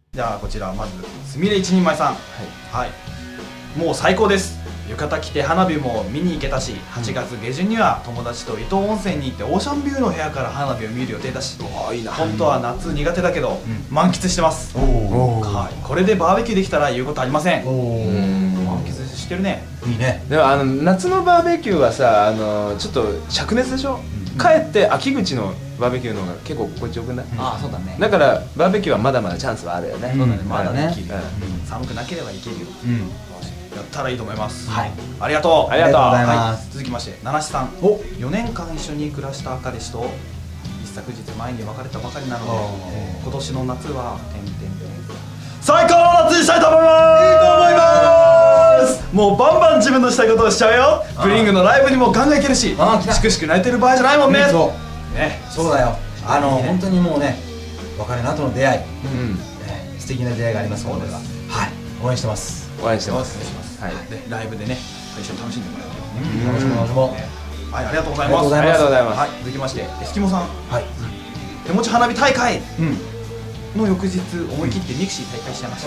じゃあこちらまずすみれ一人前さん、はい、もう最高です。浴衣着て花火も見に行けたし、8月下旬には友達と伊東温泉に行ってオーシャンビューの部屋から花火を見る予定だし、本当は夏苦手だけど満喫してます。はい、これでバーベキューできたら言うことありません。満喫してるね。 いいね。 でも夏のバーベキューはさ、ちょっと灼熱でしょ。かえって秋口のバーベキューの方が結構心地よくない？ ああ、そうだね。 だからバーベキューはまだまだチャンスはあるよね。 そうだね、まだね。寒くなければいけるよ。やったらいいと思います。はい、ありがとう。 ありがとうございます。続きまして、七七さん。4年間一緒に暮らした彼氏と一昨日前に別れたばかりなので、今年の夏は最高の夏にしたいと思います。もうバンバン自分のしたいことをしちゃうよ。ブリングのライブにもガンガンいけるし、しくしく泣いてる場合じゃないもんね。 そうだよ。本当にもうね、別れの後の出会い、素敵な出会いがありますので、はい、応援してます。 応援してます。 はい、ライブでね、一緒に楽しんでもらえる。 楽しも。 はい、ありがとうございます。 ありがとうございます。 はい、続きまして、エスキモさん。はい。手持ち花火大会の翌日、思い切ってミクシー大会しちゃいました。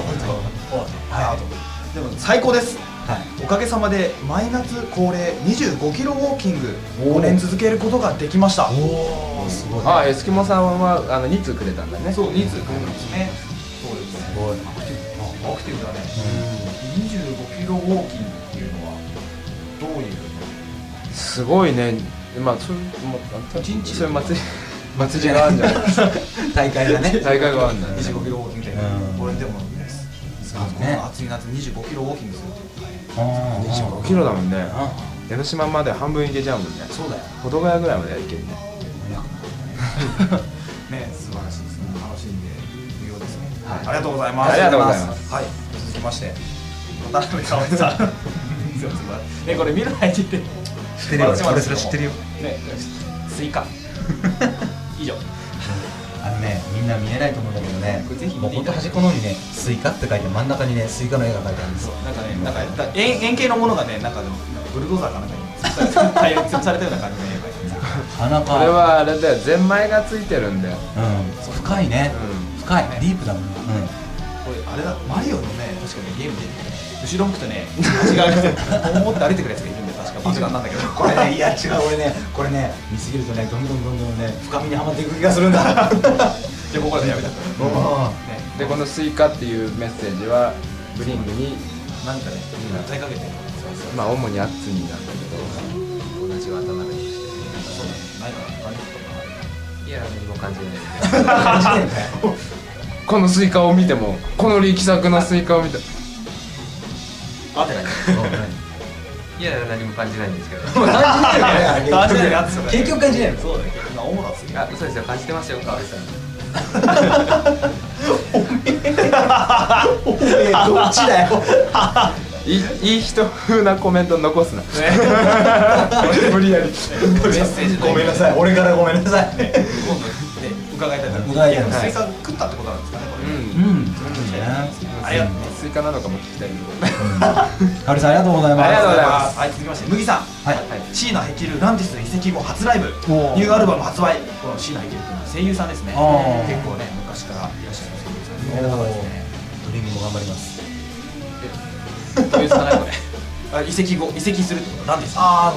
でも最高です。おかげさまで毎夏恒例25キロウォーキング5年続けることができました。 すごい。あ、エスキモさんは2通くれたんだね。 そう、2通くれたんですね。そうですね。すごい。アクティブだね。25キロウォーキングっていうのはどういう？ すごいね。まあそういうそういう祭りがあるんじゃない？ 大会がね。 大会があるんだね。 25キロウォーキングで、これでも暑い夏25キロウォーキングするっていう 25キロだもんね。江ノ島まで半分行けちゃうもんね。 そうだよ。 保土ヶ谷ぐらいまでは行けるね。 ね、素晴らしいですね。楽しんでいるようですね。ありがとうございます。 ありがとうございます。 はい、続きまして渡辺香織さん。ね、これ見る前に言って知ってるよ。俺それ知ってるよ。 ね、スイカ。以上。 みんな見えないと思うんだけどね、もうほんと端っこの方にね、スイカって書いて真ん中にね、スイカの絵が描いてあるんですよ。 なんか円形のものがね、なんかブルドーザーかなんかに大量に潰されたような感じの絵が描いてある。 これはあれだよ、ゼンマイがついてるんだよ。 深いね。深い。ディープだもんね。 これあれだ、マリオのね、確かにゲームで後ろ向くとね、足が持って歩いてくるやつがいるんで、確か爆弾なんだけど。 これね、いや違う、俺ね、これね、見すぎるとね、どんどんね、深みにはまっていく気がするんだ。 じゃあここでやめた。 で、このスイカっていうメッセージはブリングになんかね、訴えかけてる。 まあ主にアッツニーなんだけど、 同じ渡辺として。そうだね。ないかな。 いや、何も感じない。このスイカを見ても、この力作のスイカを見て。 合ってない。 いや、何も感じないんですけど。 感じないやつ。 結局感じないの。 そうだね。主なすぎ。 あ、そうですよ。感じてますよ、川合さん。 どっちだよ。 いい人風なコメント残すな。無理やり。 メッセージ。 ごめんなさい。俺からごめんなさい。 今度ね、伺いたいと思います。スイカ食ったってことなんですかね、これ。ありがとう。 スイカなのかも聞きたいけど。カルさんありがとうございます。 ありがとうございます。 はい、続きまして麦さん。はい。椎名ヘキルランティス遺跡後初ライブ、ニューアルバム発売。この椎名ヘキルというのは声優さんですね。結構ね、昔からいらっしゃる声優さん有名な方ですね。 ドリームも頑張ります。 どういうさないこれ。移籍後移籍するってことなんですか。あ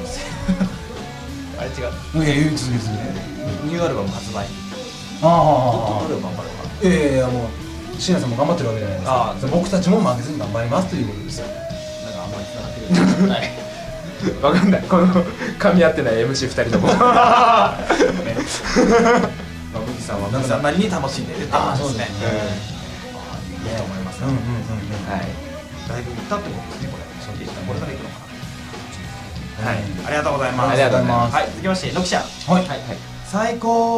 れ違う。 いや、続けニューアルバム発売。どれを頑張るか。 いやもう椎名さんも頑張ってるわけじゃないですか。僕たちも負けずに頑張りますということですよ。 なんかあんまりつながってる。はい。 わかんない。この噛み合ってない MC2 人とも。 麦さんは麦さんなりに楽しんでるってことですね。いいと思います。はい。だいぶ行ったってことですね、これ。これから行くのかな。はい。ありがとうございます。 ありがとうございます。 はい。続きまして、ノキちゃん。 はい。 最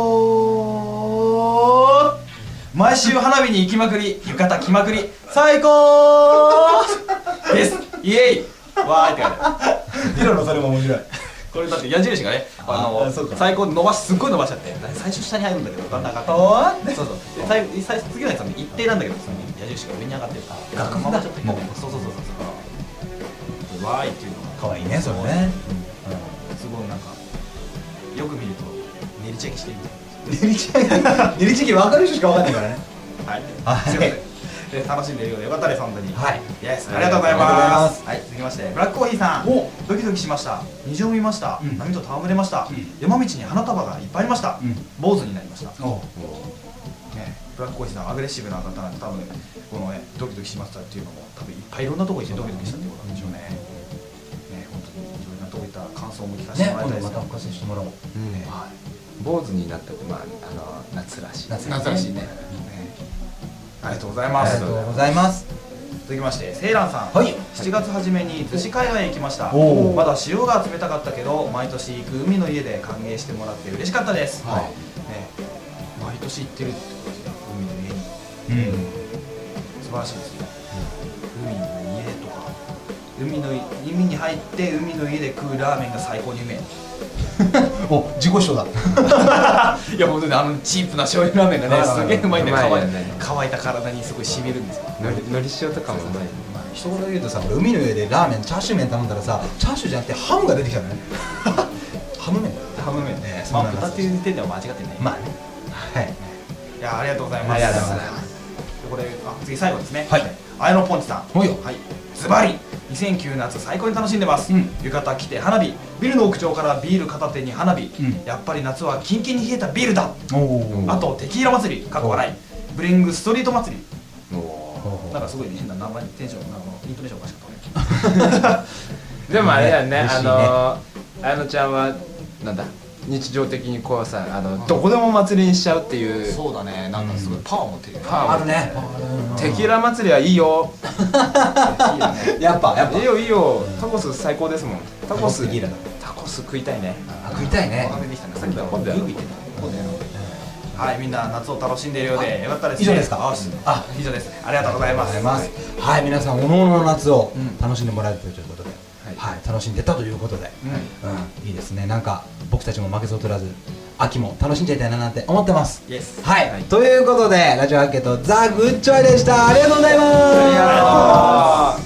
高。毎週花火に行きまくり、浴衣着まくり、最高です。イエイ。わーいって感じ。 ヒロのそれも面白い。 これだって矢印がね、最高すっごい伸ばしちゃって、最初下に入るんだけどだんだん上がって。そうそう。次のやつは一定なんだけど、矢印が上に上がってる。 楽譜だ。 そう。わーいっていうのが可愛いね、それね。 すごいなんかよく見ると練りチェキしてる。 練りチェキ分かる人しか分かんないからね。 はい、 はいすいませんで楽しんでいるようでよかったです本当に。 はいイエスありがとうございありがとうございまますす。 はい、続きましてブラックコーヒーさん。 おドキドキしました。虹を見ました。 うん波と戯れました。 うん山道に花束がいっぱいありました。 うん坊主になりました。 おね、ブラックコーヒーさんアグレッシブな方なんで多分このねドキドキしましたっていうのも多分いっぱいいろんなとこ行ってドキドキしたってことなんでしょうね。ね、本当にいろんなとこ行った感想も聞かせてね、 もらいたいですよ。 今度またおかせしてもらおう。 はい坊主になったってまあ夏らしい。 夏夏らしいね。ねありがとうございます。 ありがとうございます。 続きましてセイランさん。 はい 7月初めに逗子海岸へ行きました。 おーまだ潮が冷たかったけど毎年行く海の家で歓迎してもらって嬉しかったです。 はいね、毎年行ってるってことですね。海の家に。素晴らしいですよ。海の家とか海に入って海の家で食うラーメンが最高にうめえ。 お、自己主張だ。 いや本当にチープな醤油ラーメンがねすげえうまいんでうまいよね乾いた体にすごい染みるんですよ。 のり塩とかもうまい。 一言で言うとさ、俺海の上でラーメンチャーシュー麺頼んだらさ、チャーシューじゃなくてハムが出てきたのね。ハム麺。 ハム麺ね。 そうなんですまあ豚っていう時点では間違ってない。 まあね。はい。 いやありがとうございます。 ありがとうございますこれ次最後ですね。 はい綾野ポンチさん。 ほいよはい。ズバリ2009夏最高に楽しんでます。 うん浴衣着て花火、ビルの屋上からビール片手に花火。 うんやっぱり夏はキンキンに冷えたビールだ。 おお。 あとテキーラ祭り、過去笑い、ブリングストリート祭り。 おなんかすごい変な名前テンションイントネーションおかしかったね。 でもあれだよね、 嬉しいね綾乃ちゃんはなんだ日常的にこうさどこでも祭りにしちゃうっていう。 そうだね。なんかすごいパワー持ってるよね。 パワーあるね。 テキーラ祭りはいいよ。 いいよね。 やっぱいいよいいよ。タコス最高ですもん。タコステキーラだ。 タコス食いたいね。 あ、食いたいねお。腹できたね。さっきから今度やろうグービーって言ったの。はい、みんな夏を楽しんでいるようでよかったですね。 以上ですかあ、以上です。ありがとうございます。 はい、皆さんおのおのの夏をうん楽しんでもらえるということで、はい、楽しんでたということで、いいですね。なんか僕たちも負けず劣らず秋も楽しんじゃいたいななんて思ってます。 イエス。 はい、 はいということでラジオアーケードザ・グッチョイでした。ありがとうございます。 ありがとう。